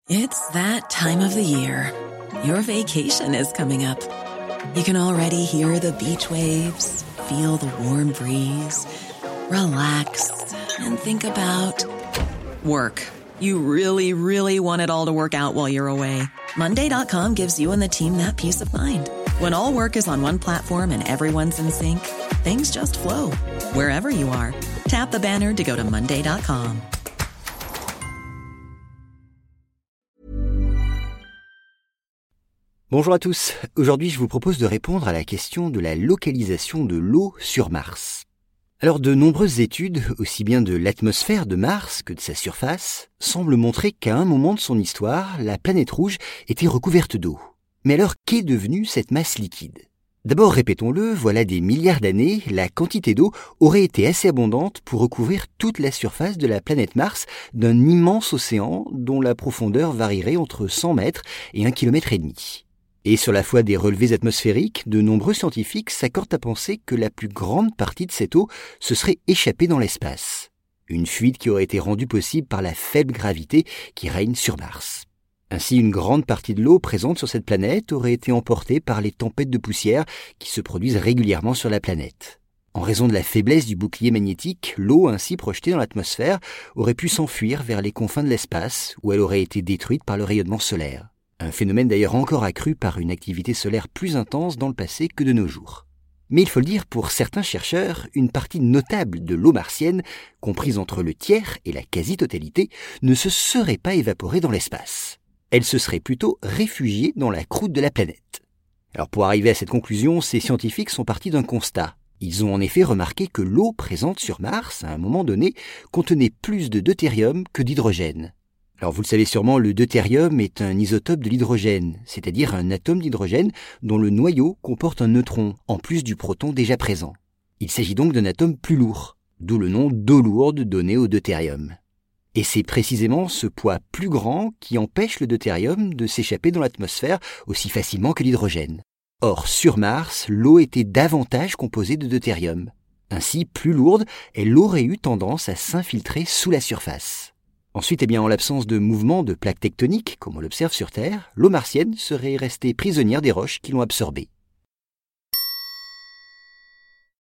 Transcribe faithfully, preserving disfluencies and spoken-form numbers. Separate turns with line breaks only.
It's that time of the year. Your vacation is coming up. You can already hear the beach waves, feel the warm breeze, relax, and think about work. You really, really want it all to work out while you're away. Monday dot com gives you and the team that peace of mind. When all work is on one platform and everyone's in sync, things just flow. Wherever you are, tap the banner to go to Monday dot com.
Bonjour à tous, aujourd'hui je vous propose de répondre à la question de la localisation de l'eau sur Mars. Alors de nombreuses études, aussi bien de l'atmosphère de Mars que de sa surface, semblent montrer qu'à un moment de son histoire, la planète rouge était recouverte d'eau. Mais alors qu'est devenue cette masse liquide ? D'abord, répétons-le, voilà des milliards d'années, la quantité d'eau aurait été assez abondante pour recouvrir toute la surface de la planète Mars d'un immense océan dont la profondeur varierait entre cent mètres et un kilomètre et demi. Et sur la foi des relevés atmosphériques, de nombreux scientifiques s'accordent à penser que la plus grande partie de cette eau se serait échappée dans l'espace. Une fuite qui aurait été rendue possible par la faible gravité qui règne sur Mars. Ainsi, une grande partie de l'eau présente sur cette planète aurait été emportée par les tempêtes de poussière qui se produisent régulièrement sur la planète. En raison de la faiblesse du bouclier magnétique, l'eau ainsi projetée dans l'atmosphère aurait pu s'enfuir vers les confins de l'espace où elle aurait été détruite par le rayonnement solaire. Un phénomène d'ailleurs encore accru par une activité solaire plus intense dans le passé que de nos jours. Mais il faut le dire, pour certains chercheurs, une partie notable de l'eau martienne, comprise entre le tiers et la quasi-totalité, ne se serait pas évaporée dans l'espace. Elle se serait plutôt réfugiée dans la croûte de la planète. Alors pour arriver à cette conclusion, ces scientifiques sont partis d'un constat. Ils ont en effet remarqué que l'eau présente sur Mars, à un moment donné, contenait plus de deutérium que d'hydrogène. Alors vous le savez sûrement, le deutérium est un isotope de l'hydrogène, c'est-à-dire un atome d'hydrogène dont le noyau comporte un neutron, en plus du proton déjà présent. Il s'agit donc d'un atome plus lourd, d'où le nom d'eau lourde donné au deutérium. Et c'est précisément ce poids plus grand qui empêche le deutérium de s'échapper dans l'atmosphère aussi facilement que l'hydrogène. Or, sur Mars, l'eau était davantage composée de deutérium. Ainsi, plus lourde, elle aurait eu tendance à s'infiltrer sous la surface. Ensuite, eh bien, en l'absence de mouvement de plaques tectoniques, comme on l'observe sur Terre, l'eau martienne serait restée prisonnière des roches qui l'ont absorbée.